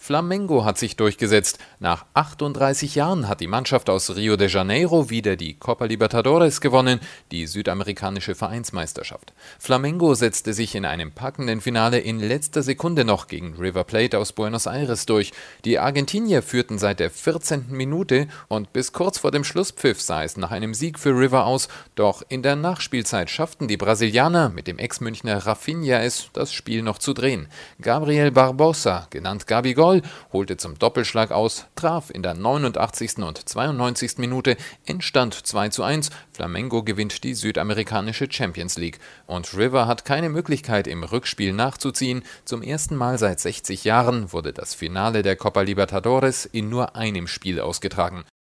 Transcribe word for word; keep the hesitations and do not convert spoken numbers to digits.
Flamengo hat sich durchgesetzt. Nach achtunddreißig Jahren hat die Mannschaft aus Rio de Janeiro wieder die Copa Libertadores gewonnen, die südamerikanische Vereinsmeisterschaft. Flamengo setzte sich in einem packenden Finale in letzter Sekunde noch gegen River Plate aus Buenos Aires durch. Die Argentinier führten seit der vierzehnten Minute und bis kurz vor dem Schlusspfiff sah es nach einem Sieg für River aus. Doch in der Nachspielzeit schafften die Brasilianer mit dem Ex-Münchner Rafinha es, das Spiel noch zu drehen. Gabriel Barbosa, genannt Gabigol, holte zum Doppelschlag aus, traf in der neunundachtzigsten und zweiundneunzigsten Minute, Endstand zwei zu eins. Flamengo gewinnt die südamerikanische Champions League. Und River hat keine Möglichkeit, im Rückspiel nachzuziehen. Zum ersten Mal seit sechzig Jahren wurde das Finale der Copa Libertadores in nur einem Spiel ausgetragen.